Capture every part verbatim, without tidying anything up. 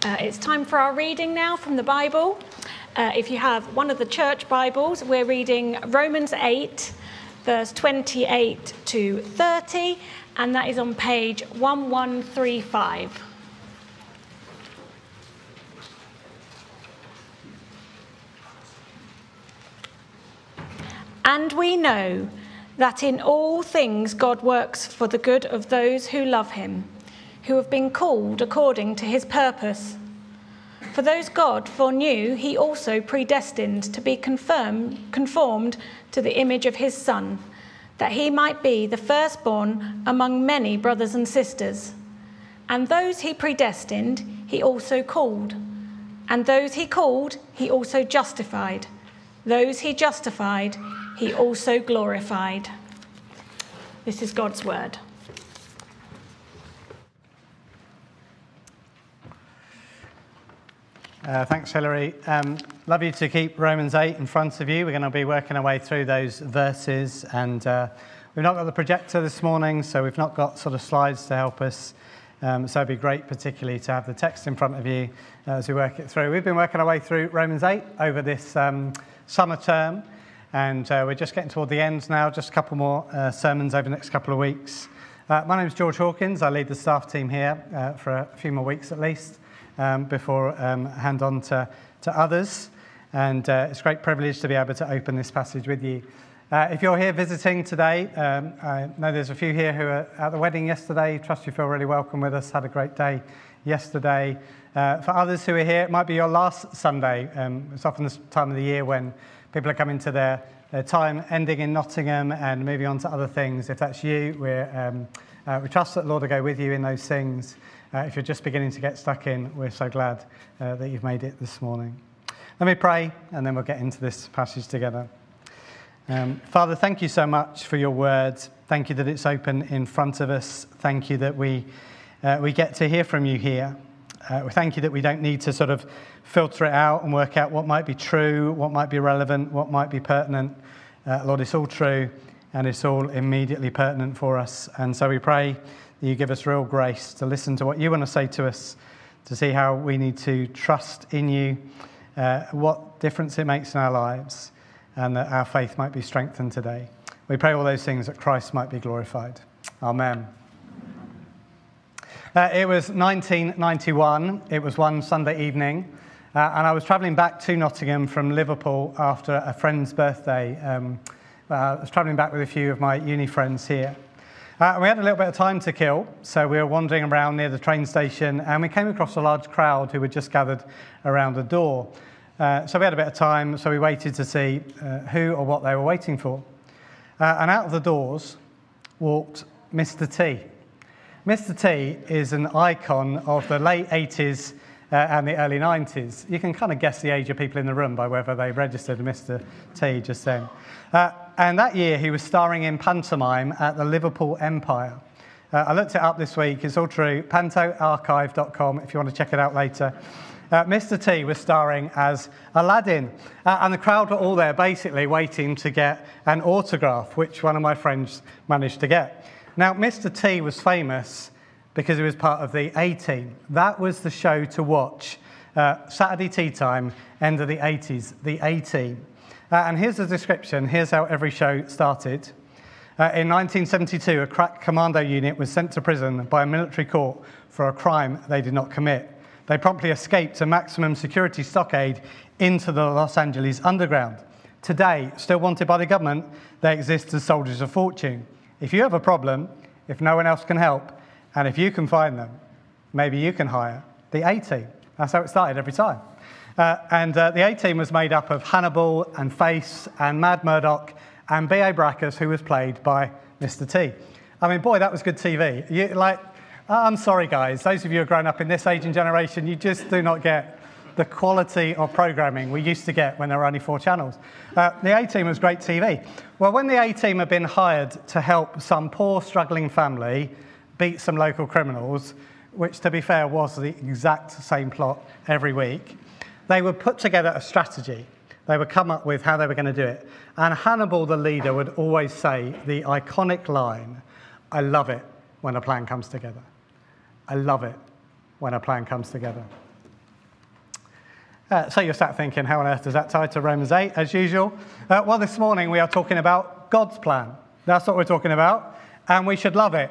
Uh, it's time for our reading now from the Bible. Uh, if you have one of the church Bibles, we're reading Romans eight, verse twenty-eight to thirty, and that is on page one one three five. And we know that in all things God works for the good of those who love him, who have been called according to his purpose. For those God foreknew, he also predestined to be confirmed, conformed to the image of his Son, that he might be the firstborn among many brothers and sisters. And those he predestined, he also called. And those he called, he also justified. Those he justified, he also glorified. This is God's word. Uh, thanks, Hilary. Um, love you to keep Romans eight in front of you. We're going to be working our way through those verses, and uh, we've not got the projector this morning, so we've not got sort of slides to help us. Um, so it'd be great, particularly, to have the text in front of you uh, as we work it through. We've been working our way through Romans eight over this um, summer term, and uh, we're just getting toward the end now. Just a couple more uh, sermons over the next couple of weeks. Uh, my name's George Hawkins. I lead the staff team here uh, for a few more weeks at least. Um, before um, hand on to, to others. And uh, it's a great privilege to be able to open this passage with you. Uh, if you're here visiting today, um, I know there's a few here who were at the wedding yesterday. Trust you feel really welcome with us. Had a great day yesterday. Uh, for others who are here, it might be your last Sunday. Um, it's often this time of the year when people are coming to their, their time ending in Nottingham and moving on to other things. If that's you, we're, um, uh, we trust that the Lord will go with you in those things. Uh, if you're just beginning to get stuck in, we're so glad uh, that you've made it this morning. Let me pray, and then we'll get into this passage together. Um, Father, thank you so much for your word. Thank you that it's open in front of us. Thank you that we uh, we get to hear from you here. Uh, we thank you that we don't need to sort of filter it out and work out what might be true, what might be relevant, what might be pertinent. Uh, Lord, it's all true, and it's all immediately pertinent for us. And so we pray you give us real grace to listen to what you want to say to us, to see how we need to trust in you, uh, what difference it makes in our lives, and that our faith might be strengthened today. We pray all those things that Christ might be glorified. Amen. Uh, it was nineteen ninety-one. It was one Sunday evening, uh, and I was travelling back to Nottingham from Liverpool after a friend's birthday. Um, uh, I was travelling back with a few of my uni friends here. Uh, we had a little bit of time to kill, so we were wandering around near the train station, and we came across a large crowd who had just gathered around the door. Uh, so we had a bit of time, so we waited to see uh, who or what they were waiting for. Uh, and out of the doors walked Mister T. Mister T is an icon of the late eighties uh, and the early nineties. You can kind of guess the age of people in the room by whether they registered Mister T just then. Uh, and that year he was starring in pantomime at the Liverpool Empire. Uh, I looked it up this week, it's all true, panto archive dot com if you want to check it out later. Uh, Mister T was starring as Aladdin, uh, and the crowd were all there basically waiting to get an autograph, which one of my friends managed to get. Now, Mister T was famous because he was part of the A-Team. That was the show to watch. Uh, Saturday tea time, end of the eighties, the A-Team. Uh, and here's the description. Here's how every show started. Uh, in nineteen seventy-two, a crack commando unit was sent to prison by a military court for a crime they did not commit. They promptly escaped a maximum security stockade into the Los Angeles underground. Today, still wanted by the government, they exist as soldiers of fortune. If you have a problem, if no one else can help, and if you can find them, maybe you can hire the A-Team. That's how it started every time. Uh, and uh, the A-Team was made up of Hannibal and Face and Mad Murdoch and B A Baracus, who was played by Mister T. I mean, boy, that was good T V. You, like, I'm sorry, guys. Those of you who are grown up in this age and generation, you just do not get the quality of programming we used to get when there were only four channels. Uh, the A-Team was great T V. Well, when the A-Team had been hired to help some poor, struggling family beat some local criminals, which, to be fair, was the exact same plot every week, they would put together a strategy. They would come up with how they were going to do it. And Hannibal, the leader, would always say the iconic line, "I love it when a plan comes together. I love it when a plan comes together." Uh, so you're sat thinking, how on earth does that tie to Romans eight, as usual? Uh, well, this morning we are talking about God's plan. That's what we're talking about, and we should love it.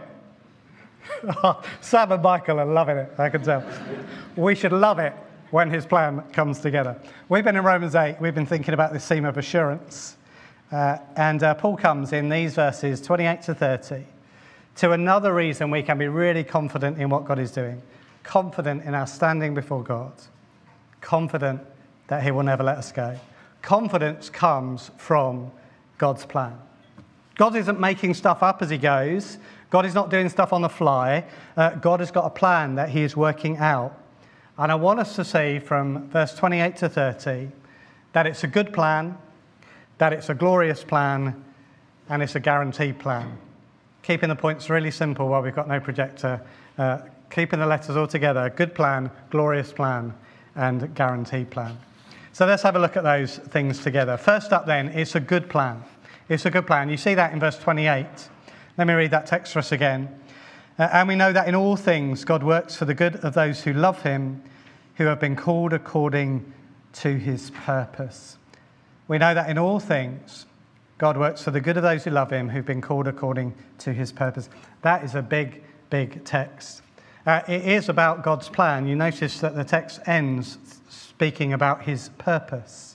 Sam and Michael are loving it, I can tell. We should love it when his plan comes together. We've been in Romans eight, we've been thinking about this theme of assurance, uh, and uh, Paul comes in these verses, twenty-eight to thirty, to another reason we can be really confident in what God is doing, confident in our standing before God, confident that he will never let us go. Confidence comes from God's plan. God isn't making stuff up as he goes. God is not doing stuff on the fly. Uh, God has got a plan that he is working out. And I want us to see from verse twenty-eight to thirty that it's a good plan, that it's a glorious plan, and it's a guaranteed plan. Keeping the points really simple while we've got no projector. Uh, keeping the letters all together. Good plan, glorious plan, and guaranteed plan. So let's have a look at those things together. First up then, it's a good plan. It's a good plan. You see that in verse twenty-eight. Let me read that text for us again. Uh, and we know that in all things God works for the good of those who love him, who have been called according to his purpose. We know that in all things God works for the good of those who love him, who've been called according to his purpose. That is a big, big text. Uh, it is about God's plan. You notice that the text ends speaking about his purpose.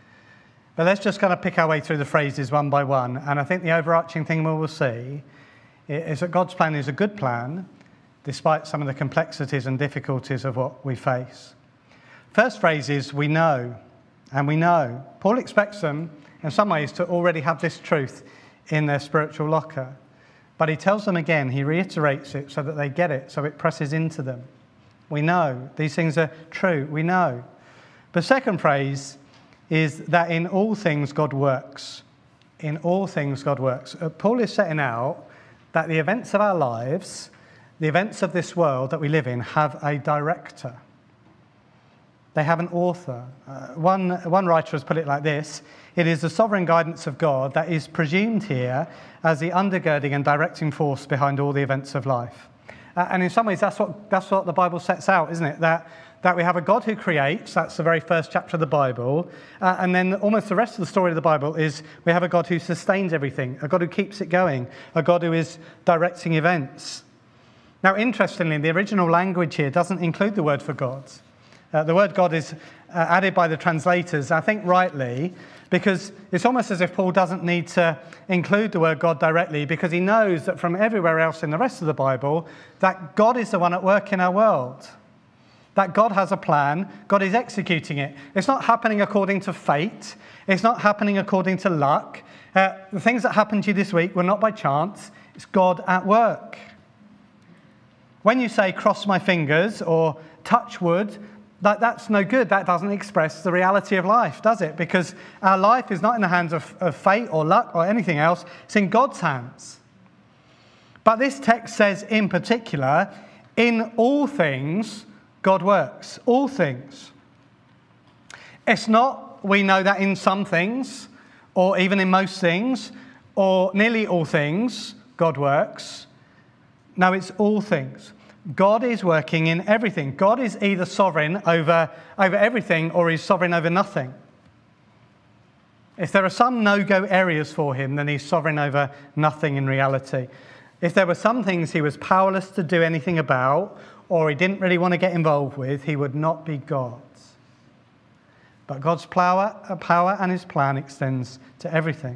But let's just kind of pick our way through the phrases one by one. And I think the overarching thing we will see is that God's plan is a good plan, despite some of the complexities and difficulties of what we face. First phrase is, we know, and we know. Paul expects them, in some ways, to already have this truth in their spiritual locker. But he tells them again, he reiterates it so that they get it, so it presses into them. We know. These things are true. We know. The second phrase is that in all things God works. In all things God works. Uh, Paul is setting out that the events of our lives, the events of this world that we live in, have a director. They have an author. Uh, one, one writer has put it like this: it is the sovereign guidance of God that is presumed here as the undergirding and directing force behind all the events of life. Uh, and in some ways, that's what, that's what the Bible sets out, isn't it? That, that we have a God who creates, that's the very first chapter of the Bible, uh, and then almost the rest of the story of the Bible is we have a God who sustains everything, a God who keeps it going, a God who is directing events. Now, interestingly, the original language here doesn't include the word for God. Uh, the word God is uh, added by the translators, I think rightly, because it's almost as if Paul doesn't need to include the word God directly, because he knows that from everywhere else in the rest of the Bible, that God is the one at work in our world. That God has a plan, God is executing it. It's not happening according to fate. It's not happening according to luck. Uh, the things that happened to you this week were not by chance. It's God at work. When you say cross my fingers or touch wood, that, that's no good. That doesn't express the reality of life, does it? Because our life is not in the hands of, of fate or luck or anything else. It's in God's hands. But this text says in particular, in all things, God works. All things. It's not, we know that in some things, or even in most things, or nearly all things, God works. No, it's all things. God is working in everything. God is either sovereign over, over everything or he's sovereign over nothing. If there are some no-go areas for him, then he's sovereign over nothing in reality. If there were some things he was powerless to do anything about or he didn't really want to get involved with, he would not be God. But God's power, power and his plan extends to everything.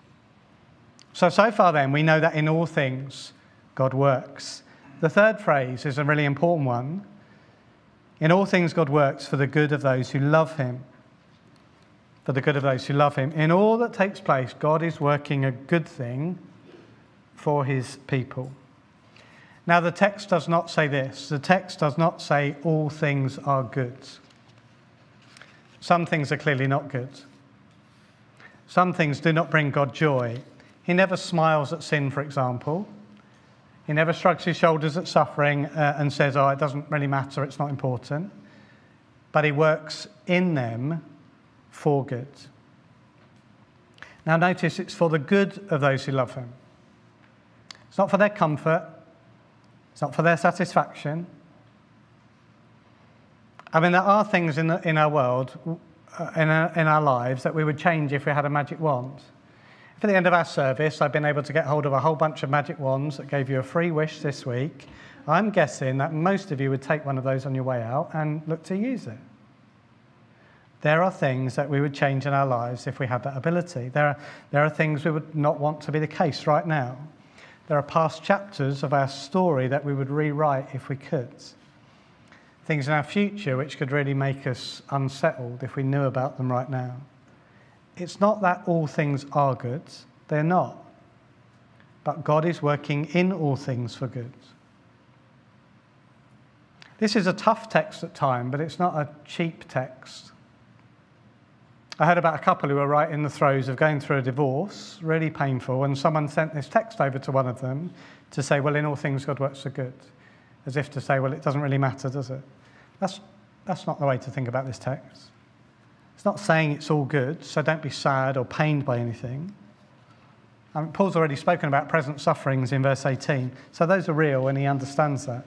So, so far then, we know that in all things, God works. The third phrase is a really important one. In all things, God works for the good of those who love him. For the good of those who love him. In all that takes place, God is working a good thing for his people. Now, the text does not say this. The text does not say all things are good. Some things are clearly not good. Some things do not bring God joy. He never smiles at sin, for example. He never shrugs his shoulders at suffering uh, and says, oh, it doesn't really matter, it's not important. But he works in them for good. Now notice it's for the good of those who love him. It's not for their comfort. It's not for their satisfaction. I mean, there are things in, the, in our world, uh, in, our, in our lives, that we would change if we had a magic wand. If at the end of our service I've been able to get hold of a whole bunch of magic wands that gave you a free wish this week, I'm guessing that most of you would take one of those on your way out and look to use it. There are things that we would change in our lives if we had that ability. There are, there are things we would not want to be the case right now. There are past chapters of our story that we would rewrite if we could. Things in our future which could really make us unsettled if we knew about them right now. It's not that all things are good. They're not. But God is working in all things for good. This is a tough text at times, but it's not a cheap text. I heard about a couple who were right in the throes of going through a divorce, really painful, and someone sent this text over to one of them to say, well, in all things God works for good. As if to say, well, it doesn't really matter, does it? That's, that's not the way to think about this text. It's not saying it's all good, so don't be sad or pained by anything. I mean, Paul's already spoken about present sufferings in verse eighteen, so those are real and he understands that.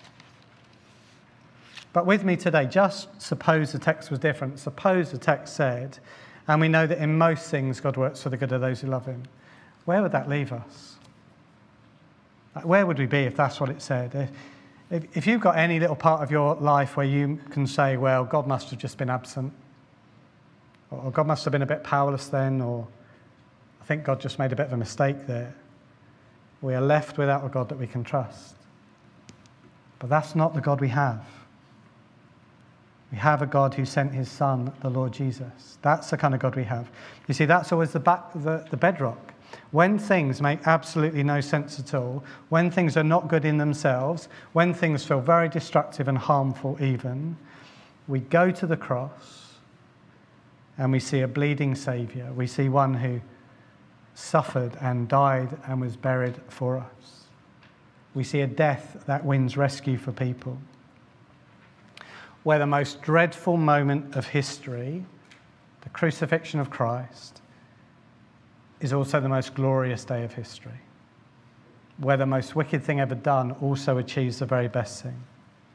But with me today, just suppose the text was different. Suppose the text said, and we know that in most things God works for the good of those who love him. Where would that leave us? Like, where would we be if that's what it said? If, if you've got any little part of your life where you can say, well, God must have just been absent, or God must have been a bit powerless then, or I think God just made a bit of a mistake there. We are left without a God that we can trust. But that's not the God we have. We have a God who sent his son, the Lord Jesus. That's the kind of God we have. You see, that's always the, back, the, the bedrock. When things make absolutely no sense at all, when things are not good in themselves, when things feel very destructive and harmful even, we go to the cross and we see a bleeding Saviour. We see one who suffered and died and was buried for us. We see a death that wins rescue for people. Where the most dreadful moment of history, the crucifixion of Christ, is also the most glorious day of history. Where the most wicked thing ever done also achieves the very best thing.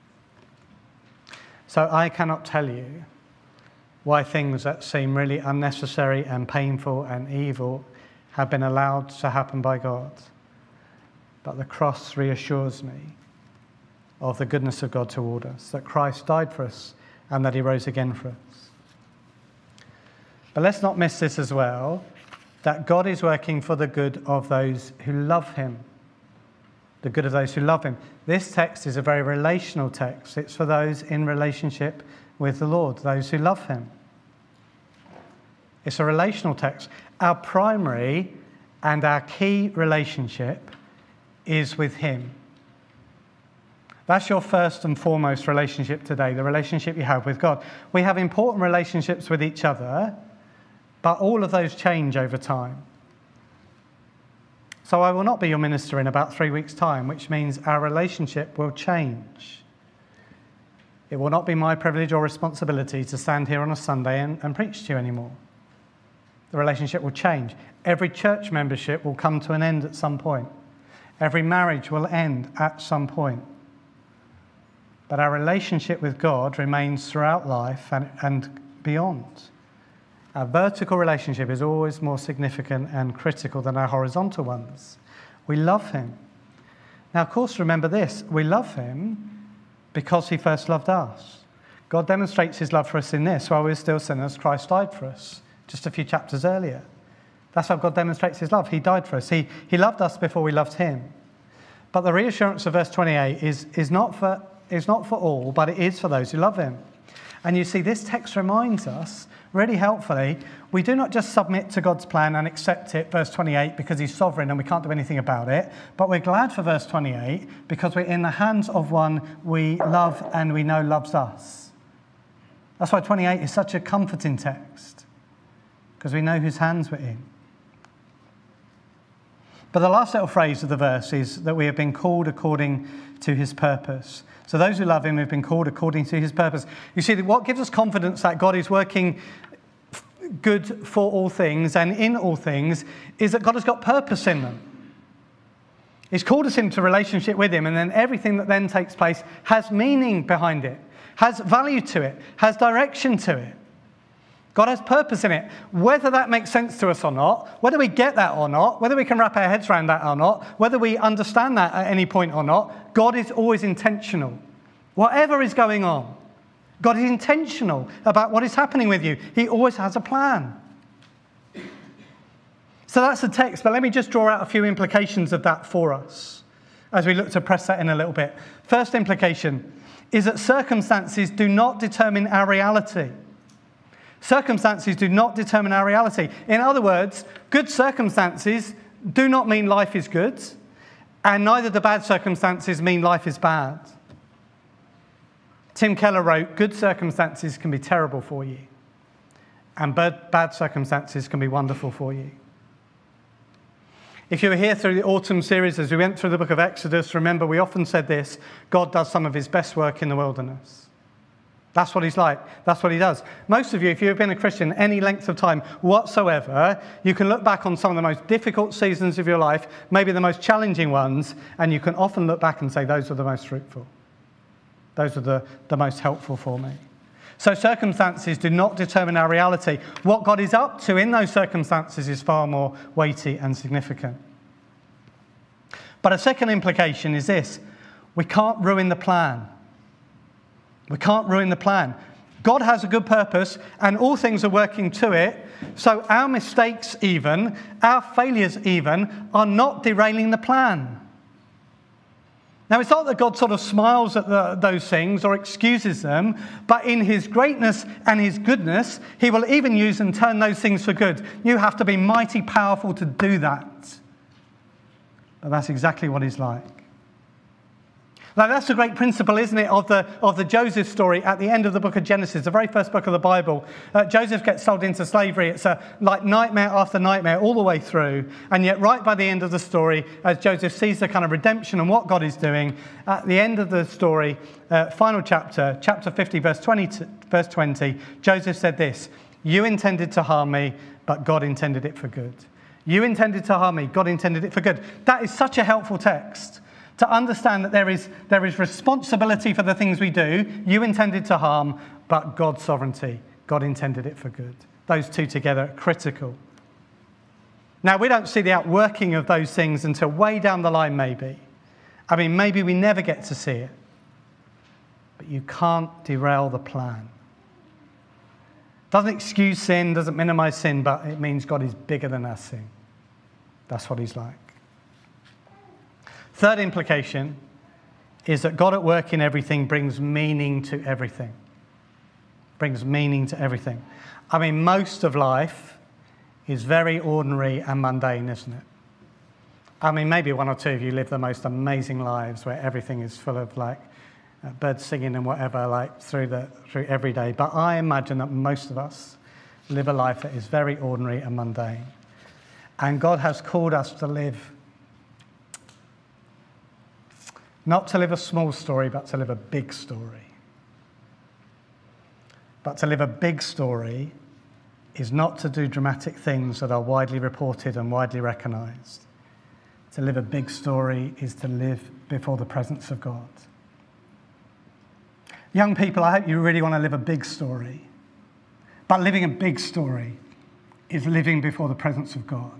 So I cannot tell you why things that seem really unnecessary and painful and evil have been allowed to happen by God. But the cross reassures me of the goodness of God toward us, that Christ died for us and that he rose again for us. But let's not miss this as well, that God is working for the good of those who love him. The good of those who love him. This text is a very relational text. It's for those in relationship with the Lord, those who love him. It's a relational text. Our primary and our key relationship is with him. That's your first and foremost relationship today, the relationship you have with God. We have important relationships with each other, but all of those change over time. So I will not be your minister in about three weeks' time, which means our relationship will change. It will not be my privilege or responsibility to stand here on a Sunday and, and preach to you anymore. The relationship will change. Every church membership will come to an end at some point. Every marriage will end at some point. But our relationship with God remains throughout life and, and beyond. Our vertical relationship is always more significant and critical than our horizontal ones. We love him. Now, of course, remember this. We love him because he first loved us. God demonstrates his love for us in this. While we were still sinners, Christ died for us just a few chapters earlier. That's how God demonstrates his love. He died for us. He, he loved us before we loved him. But the reassurance of verse twenty-eight is, is not for is not for all, but it is for those who love him. And you see, this text reminds us, really helpfully, we do not just submit to God's plan and accept it, verse twenty-eight, because he's sovereign and we can't do anything about it, but we're glad for verse twenty-eight because we're in the hands of one we love and we know loves us. That's why twenty-eight is such a comforting text, because we know whose hands we're in. But the last little phrase of the verse is that we have been called according to his purpose. So those who love him have been called according to his purpose. You see, what gives us confidence that God is working good for all things and in all things is that God has got purpose in them. He's called us into relationship with him, and then everything that then takes place has meaning behind it. has value to it, has direction to it. God has purpose in it. Whether that makes sense to us or not, whether we get that or not, whether we can wrap our heads around that or not, whether we understand that at any point or not, God is always intentional. Whatever is going on, God is intentional about what is happening with you. He always has a plan. So that's the text, but let me just draw out a few implications of that for us as we look to press that in a little bit. First implication is that circumstances do not determine our reality. Circumstances do not determine our reality. In other words, good circumstances do not mean life is good, and neither do bad circumstances mean life is bad. Tim Keller wrote, good circumstances can be terrible for you, and bad, bad circumstances can be wonderful for you. If you were here through the autumn series as we went through the book of Exodus, remember we often said this, God does some of his best work in the wilderness. That's what he's like. That's what he does. Most of you, if you've been a Christian any length of time whatsoever, you can look back on some of the most difficult seasons of your life, maybe the most challenging ones, and you can often look back and say, those were the most fruitful. Those are the, the most helpful for me. So circumstances do not determine our reality. What God is up to in those circumstances is far more weighty and significant. But a second implication is this. We can't ruin the plan. We can't ruin the plan. God has a good purpose and all things are working to it. So our mistakes even, our failures even, are not derailing the plan. Now, it's not that God sort of smiles at the, those things or excuses them, but in his greatness and his goodness, he will even use and turn those things for good. You have to be mighty powerful to do that. But that's exactly what he's like. Now, that's the great principle, isn't it, of the, of the Joseph story at the end of the book of Genesis, the very first book of the Bible. Uh, Joseph gets sold into slavery. It's a, like nightmare after nightmare all the way through. And yet right by the end of the story, as Joseph sees the kind of redemption and what God is doing, at the end of the story, uh, final chapter, chapter fifty, verse twenty, verse twenty, Joseph said this, you intended to harm me, but God intended it for good. You intended to harm me, God intended it for good. That is such a helpful text. To understand that there is, there is responsibility for the things we do. You intended to harm, but God's sovereignty. God intended it for good. Those two together are critical. Now, we don't see the outworking of those things until way down the line, maybe. I mean, maybe we never get to see it. But you can't derail the plan. Doesn't excuse sin, doesn't minimize sin, but it means God is bigger than our sin. That's what he's like. Third implication is that God at work in everything brings meaning to everything. Brings meaning to everything. I mean, most of life is very ordinary and mundane, isn't it? I mean, maybe one or two of you live the most amazing lives where everything is full of like uh, birds singing and whatever, like through the through every day. But I imagine that most of us live a life that is very ordinary and mundane. And God has called us to live not to live a small story, but to live a big story. But to live a big story is not to do dramatic things that are widely reported and widely recognised. To live a big story is to live before the presence of God. Young people, I hope you really want to live a big story. But living a big story is living before the presence of God.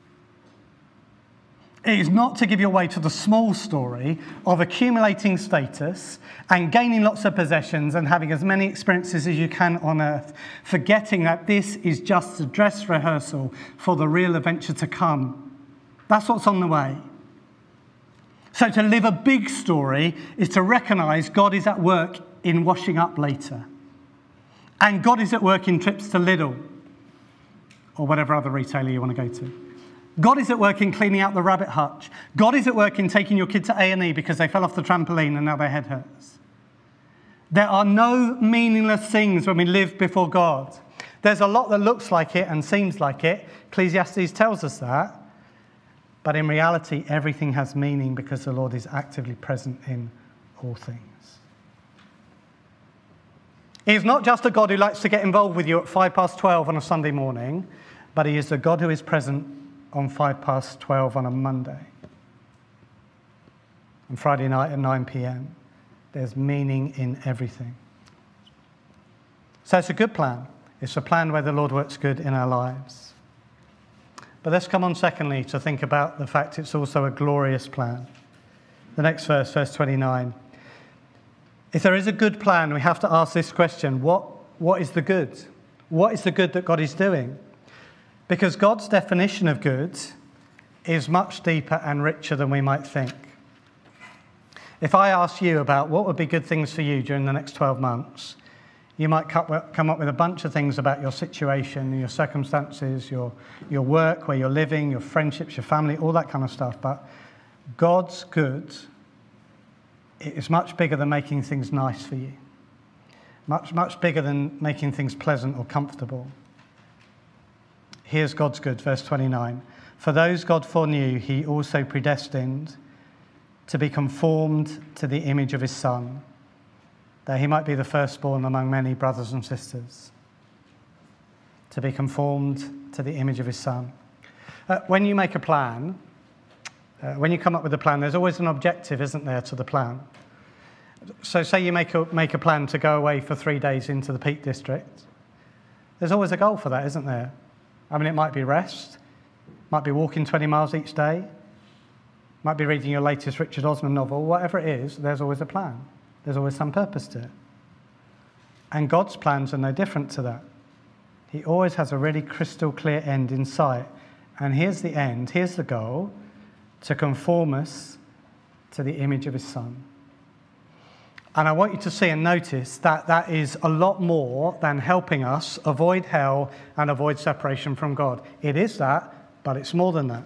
It is not to give your way to the small story of accumulating status and gaining lots of possessions and having as many experiences as you can on earth, forgetting that this is just a dress rehearsal for the real adventure to come. That's what's on the way. So to live a big story is to recognise God is at work in washing up later. And God is at work in trips to Lidl or whatever other retailer you want to go to. God is at work in cleaning out the rabbit hutch. God is at work in taking your kid to A and E because they fell off the trampoline and now their head hurts. There are no meaningless things when we live before God. There's a lot that looks like it and seems like it. Ecclesiastes tells us that. But in reality, everything has meaning because the Lord is actively present in all things. He is not just a God who likes to get involved with you at five past twelve on a Sunday morning, but he is a God who is present on five past twelve on a Monday. And Friday night at nine p.m. There's meaning in everything. So it's a good plan. It's a plan where the Lord works good in our lives. But let's come on secondly to think about the fact it's also a glorious plan. The next verse, verse twenty-nine. If there is a good plan, we have to ask this question: what, what is the good? What is the good that God is doing? Because God's definition of good is much deeper and richer than we might think. If I ask you about what would be good things for you during the next twelve months, you might come up with a bunch of things about your situation, your circumstances, your, your work, where you're living, your friendships, your family, all that kind of stuff. But God's good is much bigger than making things nice for you. Much, much bigger than making things pleasant or comfortable. Here's God's good, verse twenty-nine. For those God foreknew, he also predestined to be conformed to the image of his Son, that he might be the firstborn among many brothers and sisters. To be conformed to the image of his Son. Uh, when you make a plan, uh, when you come up with a plan, there's always an objective, isn't there, to the plan? So say you make a, make a plan to go away for three days into the Peak District. There's always a goal for that, isn't there? I mean, it might be rest, might be walking twenty miles each day, might be reading your latest Richard Osman novel, whatever it is, there's always a plan. There's always some purpose to it. And God's plans are no different to that. He always has a really crystal clear end in sight. And here's the end, here's the goal, to conform us to the image of his Son. And I want you to see and notice that that is a lot more than helping us avoid hell and avoid separation from God. It is that, but it's more than that.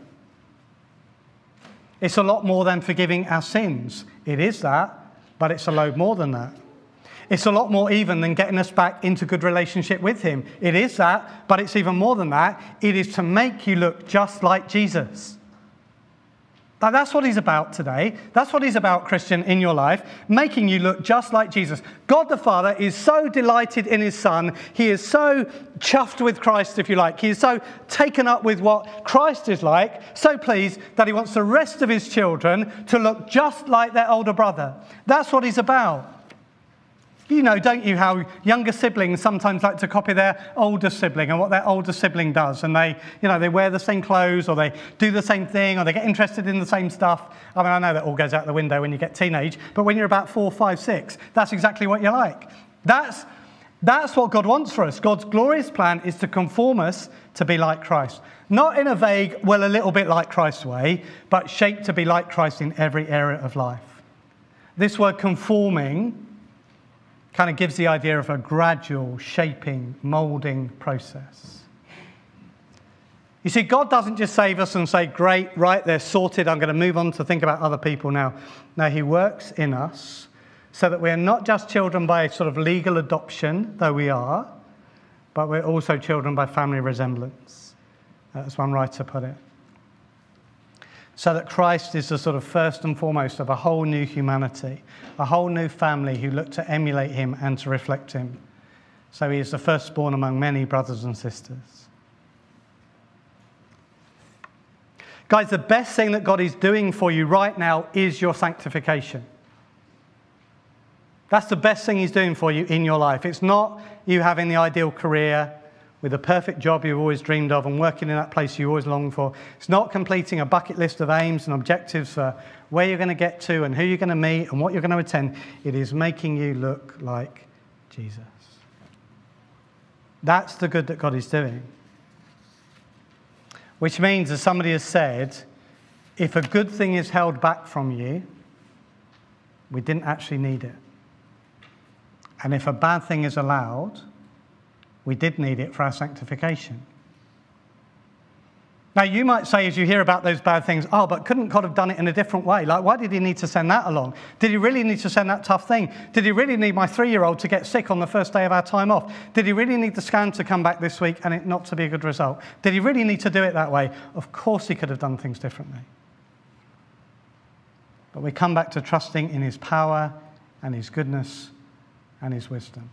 It's a lot more than forgiving our sins. It is that, but it's a load more than that. It's a lot more even than getting us back into good relationship with him. It is that, but it's even more than that. It is to make you look just like Jesus. Now, that's what he's about today. That's what he's about, Christian, in your life, making you look just like Jesus. God the Father is so delighted in his Son. He is so chuffed with Christ, if you like. He is so taken up with what Christ is like, so pleased that he wants the rest of his children to look just like their older brother. That's what he's about. You know, don't you, how younger siblings sometimes like to copy their older sibling and what their older sibling does. And they, you know, they wear the same clothes or they do the same thing or they get interested in the same stuff. I mean, I know that all goes out the window when you get teenage, but when you're about four, five, six, that's exactly what you're like. That's, that's what God wants for us. God's glorious plan is to conform us to be like Christ. Not in a vague, well, a little bit like Christ's way, but shaped to be like Christ in every area of life. This word conforming kind of gives the idea of a gradual shaping, moulding process. You see, God doesn't just save us and say, great, right, they're sorted, I'm going to move on to think about other people now. No, he works in us so that we're not just children by sort of legal adoption, though we are, but we're also children by family resemblance, as one writer put it. So that Christ is the sort of first and foremost of a whole new humanity, a whole new family who look to emulate him and to reflect him. So he is the firstborn among many brothers and sisters. Guys, the best thing that God is doing for you right now is your sanctification. That's the best thing he's doing for you in your life. It's not you having the ideal career with a perfect job you've always dreamed of and working in that place you always longed for. It's not completing a bucket list of aims and objectives for where you're going to get to and who you're going to meet and what you're going to attend. It is making you look like Jesus. That's the good that God is doing. Which means, as somebody has said, if a good thing is held back from you, we didn't actually need it. And if a bad thing is allowed, we did need it for our sanctification. Now, you might say, as you hear about those bad things, oh, but couldn't God have done it in a different way? Like, why did he need to send that along? Did he really need to send that tough thing? Did he really need my three-year-old to get sick on the first day of our time off? Did he really need the scan to come back this week and it not to be a good result? Did he really need to do it that way? Of course he could have done things differently. But we come back to trusting in his power and his goodness and his wisdom.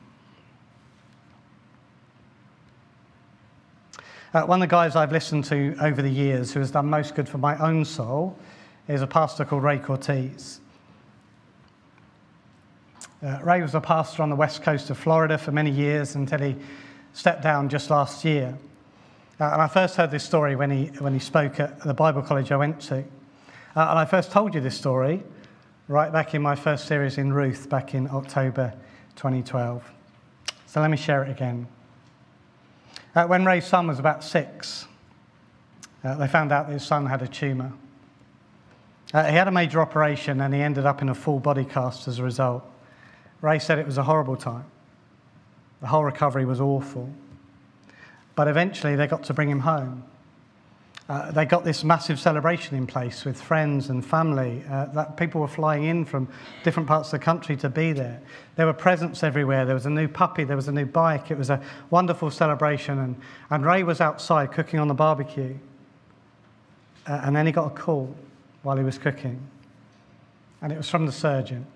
Uh, one of the guys I've listened to over the years who has done most good for my own soul is a pastor called Ray Cortez. Uh, Ray was a pastor on the west coast of Florida for many years until he stepped down just last year. Uh, and I first heard this story when he, when he spoke at the Bible college I went to. Uh, and I first told you this story right back in my first series in Ruth back in October twenty twelve. So let me share it again. Uh, when Ray's son was about six, uh, they found out that his son had a tumour. Uh, he had a major operation and he ended up in a full body cast as a result. Ray said it was a horrible time. The whole recovery was awful. But eventually they got to bring him home. Uh, they got this massive celebration in place with friends and family. Uh, that people were flying in from different parts of the country to be there. There were presents everywhere. There was a new puppy. There was a new bike. It was a wonderful celebration. And, and Ray was outside cooking on the barbecue. Uh, and then he got a call while he was cooking. And it was from the surgeon.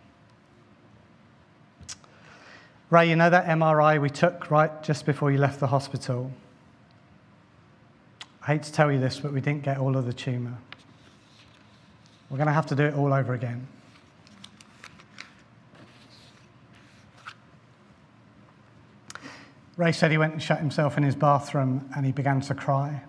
Ray, you know that M R I we took right just before you left the hospital? I hate to tell you this, but we didn't get all of the tumour. We're going to have to do it all over again. Ray said he went and shut himself in his bathroom and he began to cry.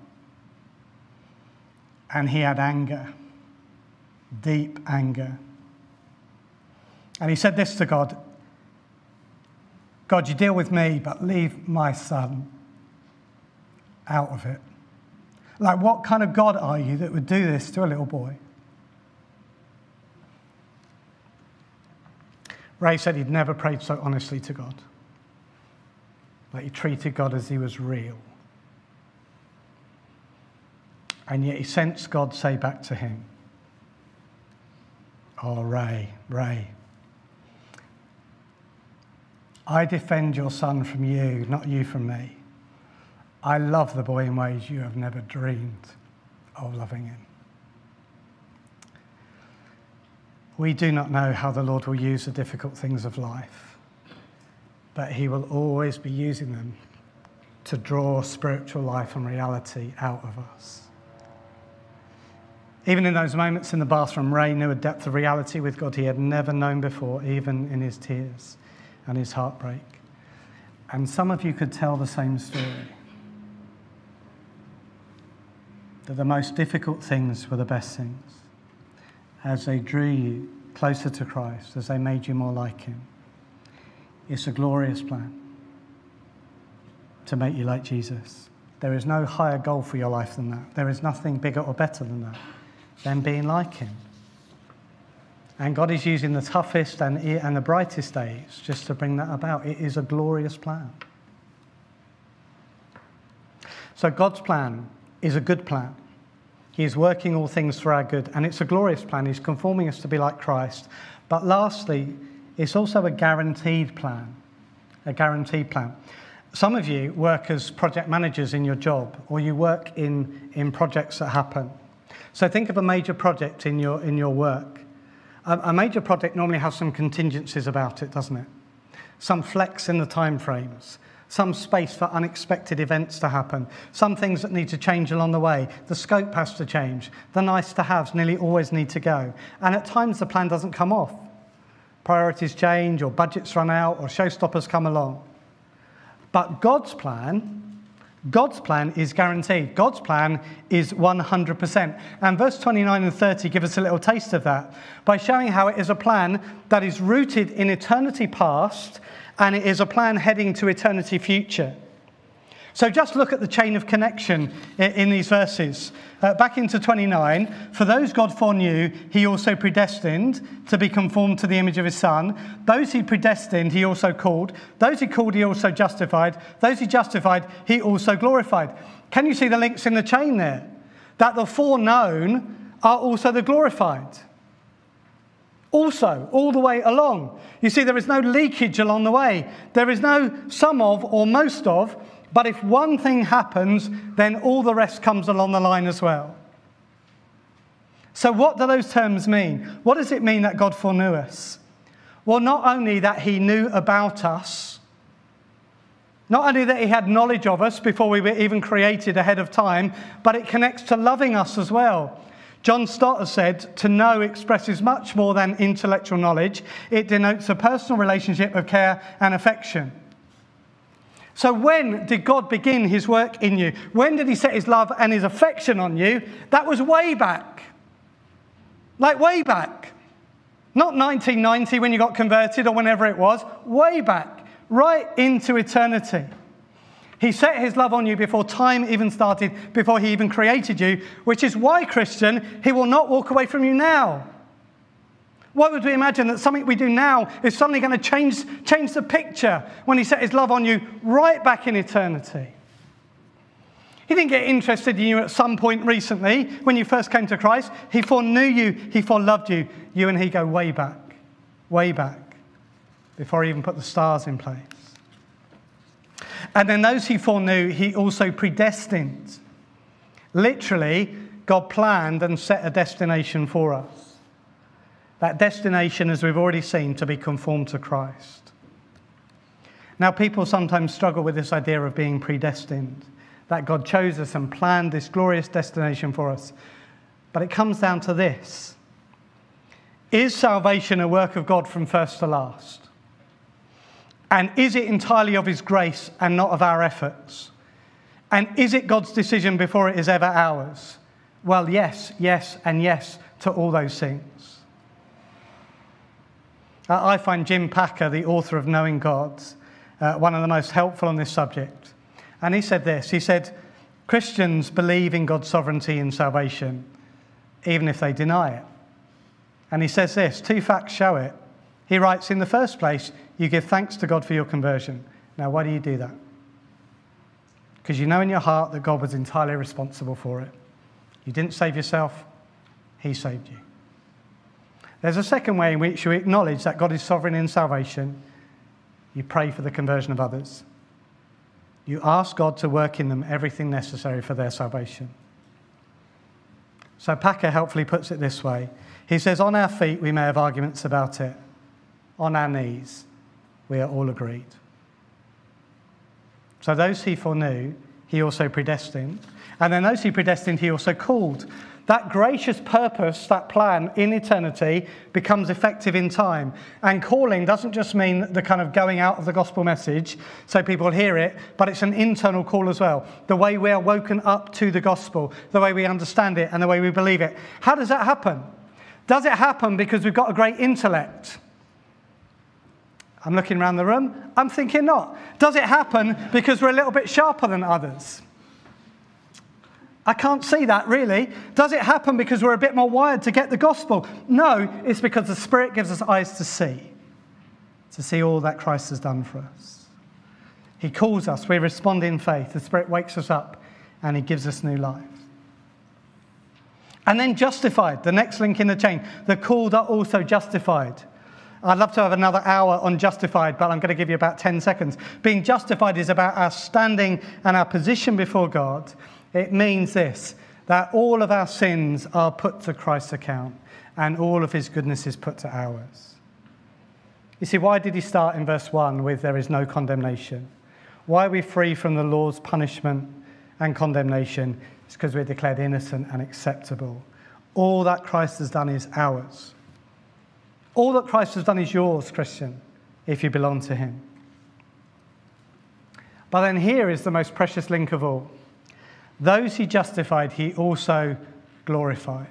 And he had anger, deep anger. And he said this to God, God, you deal with me, but leave my son out of it. Like, what kind of God are you that would do this to a little boy? Ray said he'd never prayed so honestly to God. Like, he treated God as he was real. And yet he sensed God say back to him, oh, Ray, Ray, I defend your son from you, not you from me. I love the boy in ways you have never dreamed of loving him. We do not know how the Lord will use the difficult things of life, but he will always be using them to draw spiritual life and reality out of us. Even in those moments in the bathroom, Ray knew a depth of reality with God he had never known before, even in his tears and his heartbreak. And some of you could tell the same story. That the most difficult things were the best things. As they drew you closer to Christ, as they made you more like him. It's a glorious plan to make you like Jesus. There is no higher goal for your life than that. There is nothing bigger or better than that, than being like him. And God is using the toughest and, and the brightest days just to bring that about. It is a glorious plan. So God's plan is a good plan. He is working all things for our good, and it's a glorious plan. He's conforming us to be like Christ. But lastly, it's also a guaranteed plan, a guaranteed plan. Some of you work as project managers in your job, or you work in, in projects that happen. So think of a major project in your, in your work. A, a major project normally has some contingencies about it, doesn't it? Some flex in the time frames. Some space for unexpected events to happen. Some things that need to change along the way. The scope has to change. The nice-to-haves nearly always need to go. And at times the plan doesn't come off. Priorities change, or budgets run out, or showstoppers come along. But God's plan, God's plan is guaranteed. God's plan is one hundred percent. And verse twenty-nine and thirty give us a little taste of that by showing how it is a plan that is rooted in eternity past, and it is a plan heading to eternity future. So just look at the chain of connection in these verses. Uh, back into twenty-nine, for those God foreknew, he also predestined to be conformed to the image of his Son. Those he predestined, he also called. Those he called, he also justified. Those he justified, he also glorified. Can you see the links in the chain there? That the foreknown are also the glorified. Also, all the way along. You see, there is no leakage along the way. There is no some of or most of, but if one thing happens, then all the rest comes along the line as well. So what do those terms mean? What does it mean that God foreknew us? Well, not only that he knew about us, not only that he had knowledge of us before we were even created ahead of time, but it connects to loving us as well. John Stott has said, to know expresses much more than intellectual knowledge. It denotes a personal relationship of care and affection. So when did God begin his work in you? When did he set his love and his affection on you? That was way back. Like way back. Not nineteen ninety when you got converted or whenever it was. Way back. Right into eternity. He set his love on you before time even started, before he even created you, which is why, Christian, he will not walk away from you now. Why would we imagine that something we do now is suddenly going to change, change the picture when he set his love on you right back in eternity? He didn't get interested in you at some point recently when you first came to Christ. He foreknew you. He foreloved you. You and he go way back, way back, before he even put the stars in place. And then those he foreknew, he also predestined. Literally, God planned and set a destination for us. That destination, as we've already seen, to be conformed to Christ. Now, people sometimes struggle with this idea of being predestined, that God chose us and planned this glorious destination for us. But it comes down to this. Is salvation a work of God from first to last? And is it entirely of his grace and not of our efforts? And is it God's decision before it is ever ours? Well, yes, yes, and yes to all those things. I find Jim Packer, the author of Knowing God, uh, one of the most helpful on this subject. And he said this, he said, Christians believe in God's sovereignty in salvation, even if they deny it. And he says this, two facts show it. He writes, in the first place, you give thanks to God for your conversion. Now, why do you do that? Because you know in your heart that God was entirely responsible for it. You didn't save yourself, he saved you. There's a second way in which you acknowledge that God is sovereign in salvation. You pray for the conversion of others. You ask God to work in them everything necessary for their salvation. So Packer helpfully puts it this way. He says, on our feet we may have arguments about it. On our knees, we are all agreed. So those he foreknew, he also predestined. And then those he predestined, he also called. That gracious purpose, that plan in eternity becomes effective in time. And calling doesn't just mean the kind of going out of the gospel message so people hear it, but it's an internal call as well. The way we are woken up to the gospel, the way we understand it and the way we believe it. How does that happen? Does it happen because we've got a great intellect? I'm looking around the room. I'm thinking not. Does it happen because we're a little bit sharper than others? I can't see that, really. Does it happen because we're a bit more wired to get the gospel? No, it's because the Spirit gives us eyes to see, to see all that Christ has done for us. He calls us. We respond in faith. The Spirit wakes us up, and he gives us new life. And then justified, the next link in the chain. The called are also justified. I'd love to have another hour on justified, but I'm going to give you about ten seconds. Being justified is about our standing and our position before God. It means this, that all of our sins are put to Christ's account and all of his goodness is put to ours. You see, why did he start in verse one with there is no condemnation? Why are we free from the law's punishment and condemnation? It's because we're declared innocent and acceptable. All that Christ has done is ours. All that Christ has done is yours, Christian, if you belong to him. But then here is the most precious link of all. Those he justified, he also glorified.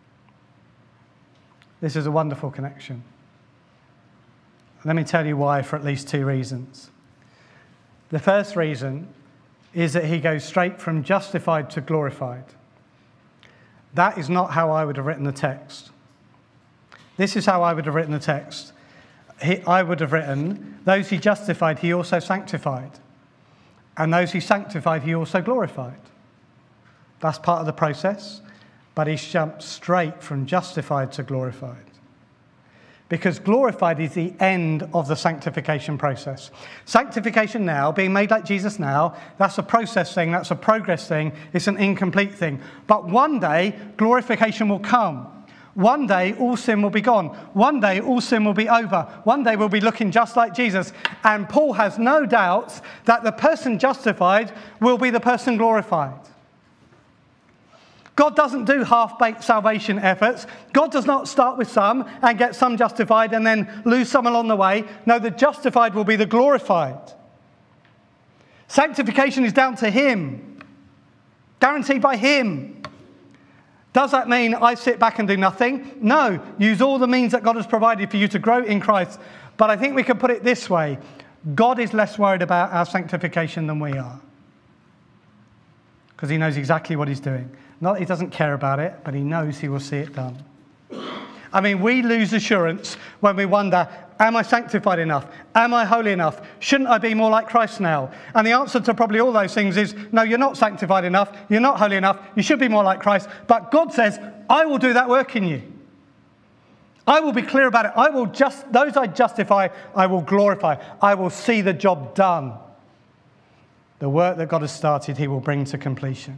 This is a wonderful connection. Let me tell you why for at least two reasons. The first reason is that he goes straight from justified to glorified. That is not how I would have written the text. This is how I would have written the text. He, I would have written, those he justified, he also sanctified. And those he sanctified, he also glorified. That's part of the process, but he's jumped straight from justified to glorified. Because glorified is the end of the sanctification process. Sanctification now, being made like Jesus now, that's a process thing, that's a progress thing, it's an incomplete thing. But one day, glorification will come. One day, all sin will be gone. One day, all sin will be over. One day, we'll be looking just like Jesus. And Paul has no doubts that the person justified will be the person glorified. God doesn't do half-baked salvation efforts. God does not start with some and get some justified and then lose some along the way. No, the justified will be the glorified. Sanctification is down to him, guaranteed by him. Does that mean I sit back and do nothing? No, use all the means that God has provided for you to grow in Christ. But I think we can put it this way. God is less worried about our sanctification than we are. Because he knows exactly what he's doing. Not that he doesn't care about it, but he knows he will see it done. I mean, we lose assurance when we wonder, am I sanctified enough? Am I holy enough? Shouldn't I be more like Christ now? And the answer to probably all those things is, no, you're not sanctified enough. You're not holy enough. You should be more like Christ. But God says, I will do that work in you. I will be clear about it. I will just, those I justify, I will glorify. I will see the job done. The work that God has started, he will bring to completion.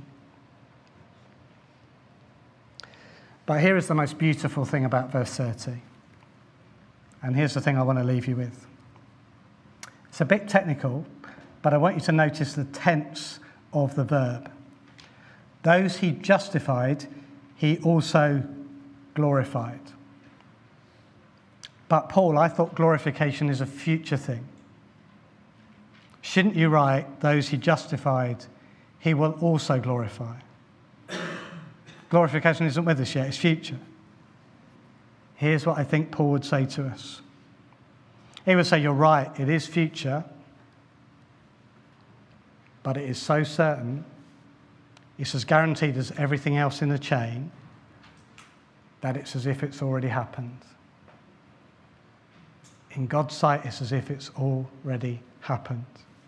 But here is the most beautiful thing about verse thirty. And here's the thing I want to leave you with. It's a bit technical, but I want you to notice the tense of the verb. Those he justified, he also glorified. But Paul, I thought glorification is a future thing. Shouldn't you write, those he justified, he will also glorify? Glorification isn't with us yet, it's future. Here's what I think Paul would say to us. He would say, you're right, it is future, but it is so certain, it's as guaranteed as everything else in the chain, that it's as if it's already happened. In God's sight, it's as if it's already happened.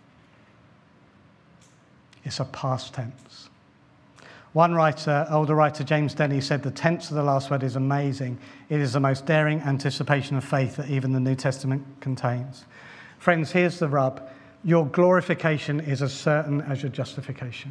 It's a past tense. One writer, older writer, James Denny, said the tense of the last word is amazing. It is the most daring anticipation of faith that even the New Testament contains. Friends, here's the rub. Your glorification is as certain as your justification.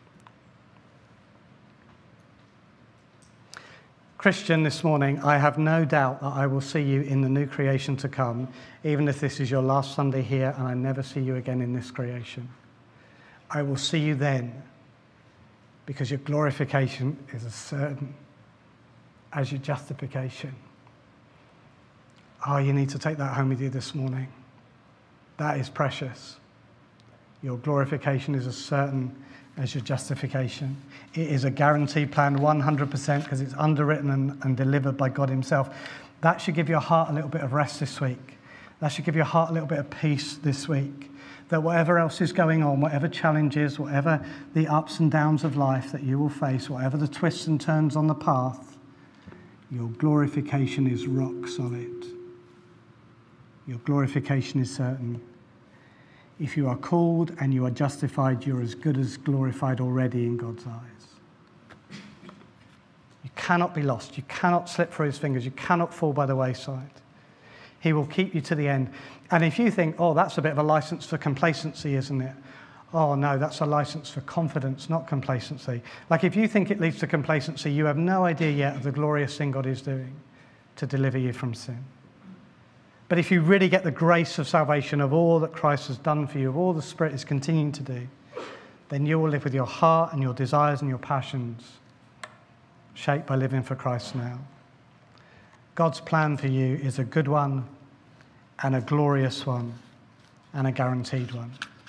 Christian, this morning, I have no doubt that I will see you in the new creation to come, even if this is your last Sunday here and I never see you again in this creation. I will see you then, because your glorification is as certain as your justification. Oh, you need to take that home with you this morning. That is precious. Your glorification is as certain as your justification. It is a guaranteed plan, one hundred percent, because it's underwritten and, and delivered by God himself. That should give your heart a little bit of rest this week. That should give your heart a little bit of peace this week. That whatever else is going on, whatever challenges, whatever the ups and downs of life that you will face, whatever the twists and turns on the path, your glorification is rock solid. Your glorification is certain. If you are called and you are justified, you're as good as glorified already in God's eyes. You cannot be lost. You cannot slip through his fingers. You cannot fall by the wayside. He will keep you to the end. And if you think, oh, that's a bit of a license for complacency, isn't it? Oh, no, that's a license for confidence, not complacency. Like if you think it leads to complacency, you have no idea yet of the glorious thing God is doing to deliver you from sin. But if you really get the grace of salvation, of all that Christ has done for you, of all the Spirit is continuing to do, then you will live with your heart and your desires and your passions shaped by living for Christ now. God's plan for you is a good one and a glorious one and a guaranteed one.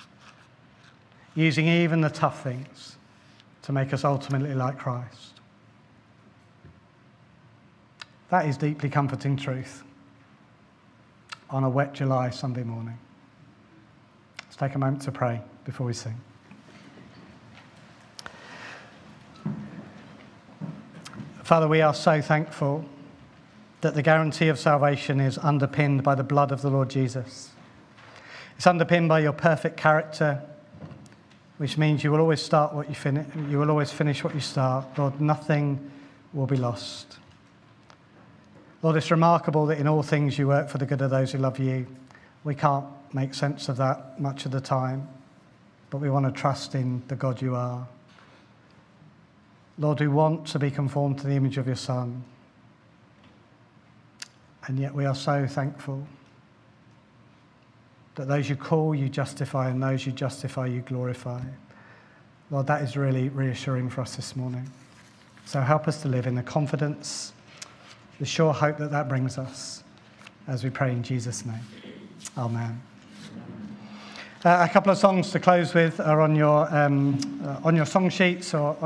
Using even the tough things to make us ultimately like Christ. That is deeply comforting truth on a wet July Sunday morning. Let's take a moment to pray before we sing. Father, we are so thankful that the guarantee of salvation is underpinned by the blood of the Lord Jesus. It's underpinned by your perfect character, which means you will always start what you finish, you will always finish what you start. Lord, nothing will be lost. Lord, it's remarkable that in all things you work for the good of those who love you. We can't make sense of that much of the time, but we want to trust in the God you are. Lord, we want to be conformed to the image of your Son. And yet we are so thankful that those you call, you justify, and those you justify, you glorify. Lord, that is really reassuring for us this morning. So help us to live in the confidence, the sure hope that that brings us, as we pray in Jesus' name. Amen. Uh, a couple of songs to close with are on your um, uh, on your song sheets or